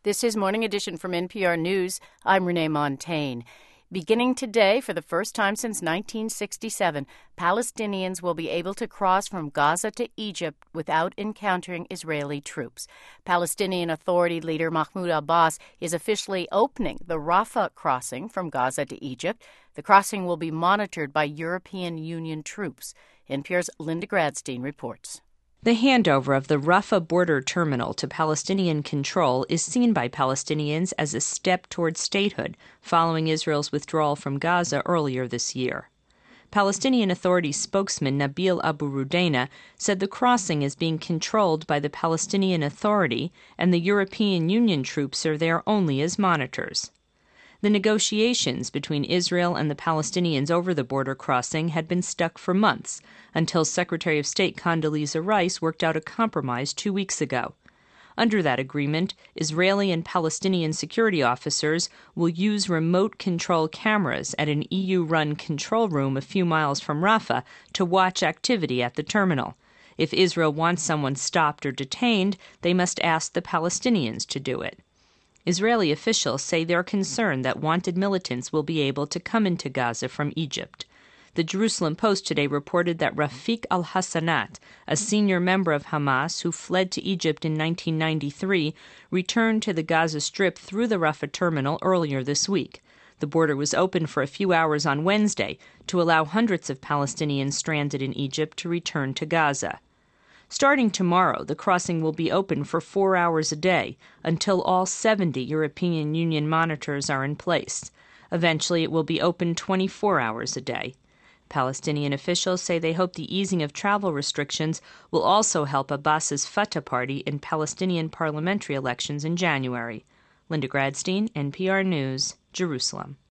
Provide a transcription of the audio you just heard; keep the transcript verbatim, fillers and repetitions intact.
This is Morning Edition from N P R News. I'm Renee Montagne. Beginning today, for the first time since nineteen sixty-seven, Palestinians will be able to cross from Gaza to Egypt without encountering Israeli troops. Palestinian Authority leader Mahmoud Abbas is officially opening the Rafah crossing from Gaza to Egypt. The crossing will be monitored by European Union troops. N P R's Linda Gradstein reports. The handover of the Rafah border terminal to Palestinian control is seen by Palestinians as a step toward statehood following Israel's withdrawal from Gaza earlier this year. Palestinian Authority spokesman Nabil Abu Rudaina said the crossing is being controlled by the Palestinian Authority and the European Union troops are there only as monitors. The negotiations between Israel and the Palestinians over the border crossing had been stuck for months, until Secretary of State Condoleezza Rice worked out a compromise two weeks ago. Under that agreement, Israeli and Palestinian security officers will use remote control cameras at an E U-run control room a few miles from Rafah to watch activity at the terminal. If Israel wants someone stopped or detained, they must ask the Palestinians to do it. Israeli officials say they're concerned that wanted militants will be able to come into Gaza from Egypt. The Jerusalem Post today reported that Rafik al-Hassanat, a senior member of Hamas who fled to Egypt in nineteen ninety-three, returned to the Gaza Strip through the Rafah terminal earlier this week. The border was open for a few hours on Wednesday to allow hundreds of Palestinians stranded in Egypt to return to Gaza. Starting tomorrow, the crossing will be open for four hours a day until all seventy European Union monitors are in place. Eventually, it will be open twenty-four hours a day. Palestinian officials say they hope the easing of travel restrictions will also help Abbas's Fatah party in Palestinian parliamentary elections in January. Linda Gradstein, N P R News, Jerusalem.